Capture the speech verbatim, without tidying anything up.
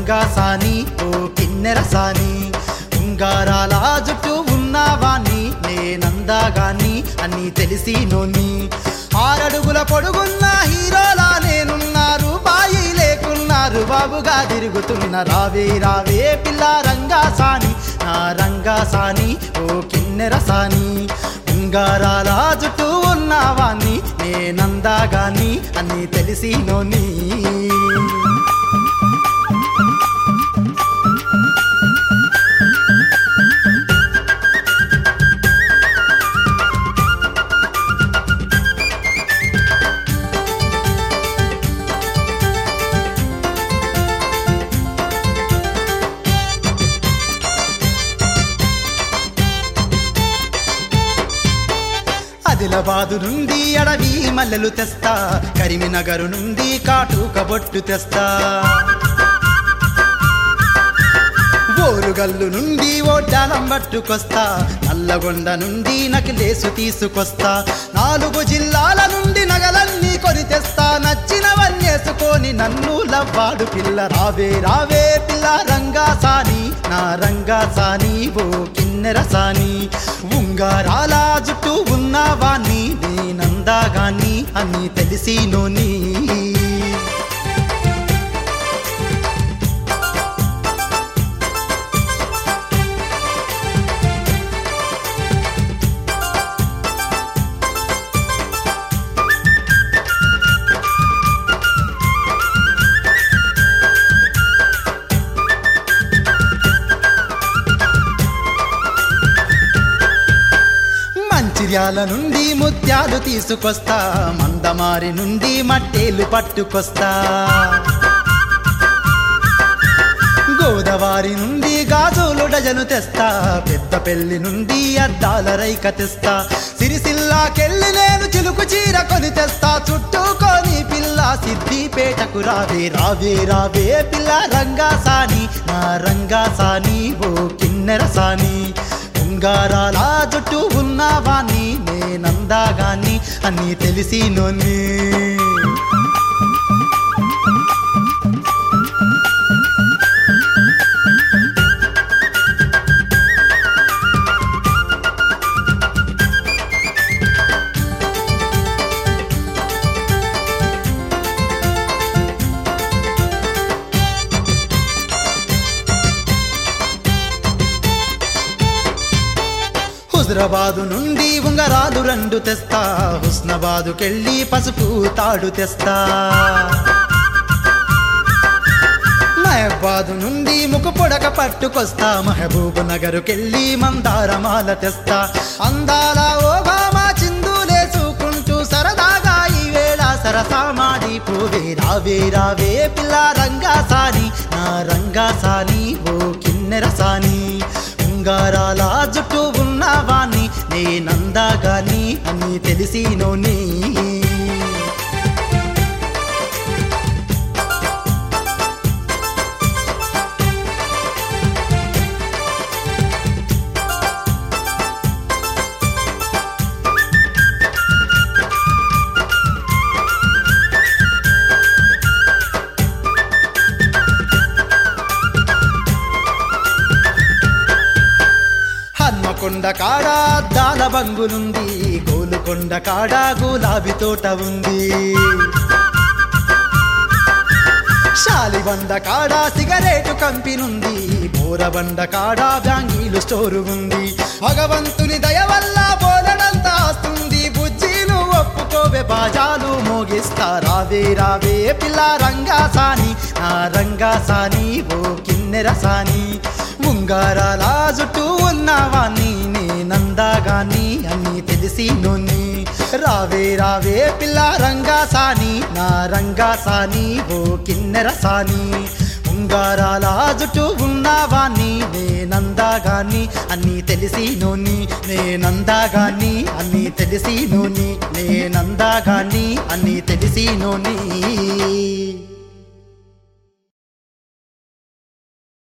రంగా సాని ఓ కిన్నెర సాని ఉంగారాల జుట్టు ఉన్నవాణ్ణి నేనందాగాని అని తెలిసి నోని ఆరడుగుల పొడుగున్న హీరోలా నేనున్నారు బాయి లేకున్నారు బాబుగా తిరుగుతున్న రావే రావే పిల్ల రంగా సాని నా రంగా సాని ఓ కిన్నెర సాని ఉంగారాల జుట్టు ఉన్నవాణ్ణి నేనందాగాని అని తెలిసి నోని ఆదిలాబాదు నుండి అడవి మల్లెలు తెస్తా కరీంనగర్ నుండి కాటుక బొట్టు తెస్తా ఓరుగల్లు నుండి ఓడ్డాలం పట్టుకొస్తా నల్లగొండ నుండి నకిలేసు తీసుకొస్తా నాలుగు జిల్లాల నుండి నగలన్నీ కొని తెస్తా నచ్చినవన్నేసుకొని నన్ను లవ్వాడు పిల్ల రావే రావే పిల్ల రంగా సాని నా రంగా సాని ఓ కిన్నెర సాని ఉంగారాల జుట్టు ఉన్నవాణ్ణి నేనందాగాని అని తెలిసి నోని మంచిర్యాల నుండి ముత్యాలు తీసుకొస్తా మందమారి నుండి మట్టేలు పట్టుకొస్తా గోదావరి నుండి గాజులు డజను తెస్తా పెద్దపల్లి నుండి అద్దాల రైక తెస్తా సిరిసిల్లాకెళ్ళి నేను చిలుకు చీర కొని తెస్తా చుట్టుకొని పిల్ల సిద్దిపేటకు రావే రావే రావే పిల్ల రంగా సాని నా రంగా సాని ఓ కిన్నెర సాని ఉంగారాల జుట్టు ఉన్నవాణ్ణి నేనందాగాని అని తెలిసి నోని హుజరాబాదు నుండి ఉంగరాలు రెండు తెస్తా హుస్నాబాదుకెళ్ళి పసుపు తాడు తెస్తా మహబాదు నుండి ముఖ పొడక పట్టుకొస్తా మహబూబ్ నగరుకెళ్ళి మందారమాల తెస్తా అందాల ఓబామా చిందులేసుకుంటూ సరదాగా ఈ వేళ సరసామాడి పోవే రావే రావే పిల్ల రంగా సాని నా రంగా సాని ఓ కిన్నెర సాని ఉంగారాల జుట్టు ఉన్నవాణ్ణి నేనందాగాని అని తెలిసి నోని కొండ కాడ అద్దాల బంగులుంది గోలుకొండ కాడ గులాబీ తోట ఉంది శాలిబండ కాడ సిగరేటు కంపెనుంది బోరబండ కాడ బ్యాంగీలు స్టోరు ఉంది భగవంతుని దయ వల్ల బోలెడంత ఆస్తుంది బుజ్జిను ఒప్పుకోవే బాజాలు మోగిస్తా రావే రావే పిల్ల రంగా సాని నా రంగా సాని ఓ కిన్నెర సాని ఉంగారాల జుట్టు ఉన్నవాణ్ణి నేనందాగాని అని తెలిసి నోని రావే రావే పిల్ల రంగా సాని నా రంగా సాని ఓ కిన్నెర సాని ఉంగారాల జుట్టు ఉన్నవాణ్ణి నేనందాగాని అని తెలిసి నోని నేనందాగాని అని తెలిసి నోని నేనందాగాని అని తెలిసి నోని